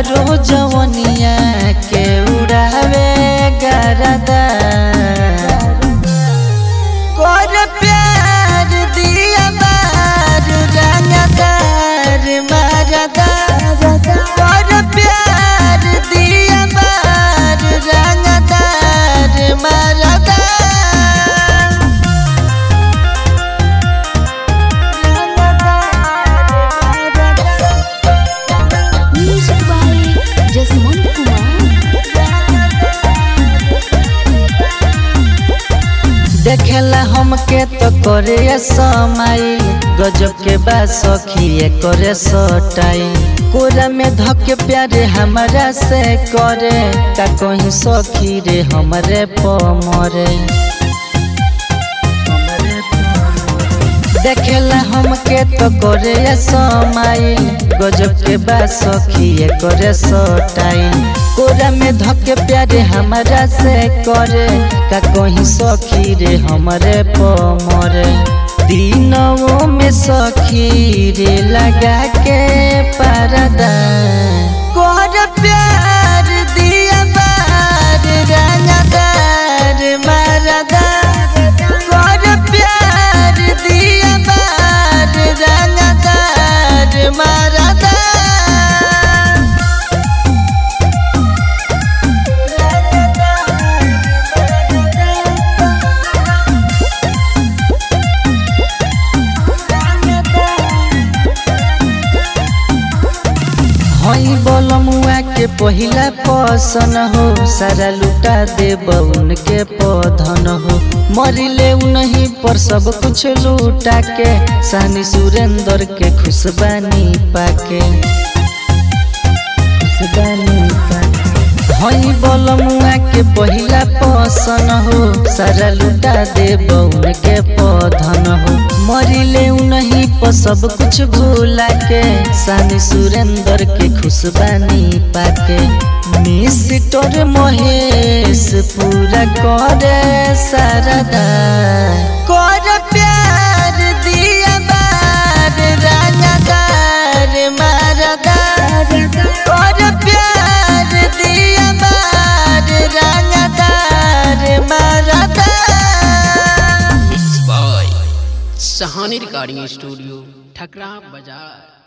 हमारो जवनिया के उड़ावे गरदा कर प्यार दिया बार रंगदार मरदा कर प्यार दिया बार रंगदार मरदा देखेला हमके तो करे समाई गजब के बा सखी करे सटाई कोरा में धके प्यारे हमरा से करे का कहीं सखी रे हमरे पमरे देखेला हमके तो करे समाई गजब के बा सखी करे सटाई कोरा में धके प्यारे हमरा से करे का कहीं सखी रे हमरे पमरे दिनों में सखी रे लगा के परदा कर प्यार दिया बार रंगदार मरदा कर प्यार दिया बार रंगदार मरदा हई बोलमुआ के पहिला पसन हो सारा लुटा देब उनके पौधन हो मरिले उन्हीं पर सब कुछ लूटा के सानी सुरेंद्र के खुशबानी पाके हई बोलमुआ के पहिला पसन हो सारा लुटा देब उनके पौधन हो मरिले उन्हीं पर सब कुछ भूला के सानी सुरेंद्र के खुशबानी पाके मिस्टर महेश पूरा करे सरदा कर प्यार दिया बार रंगदार मरदा कर प्यार दिया बार रंगदार मरदा। सहानी रिकॉर्डिंग स्टूडियो ठकरा बाजार।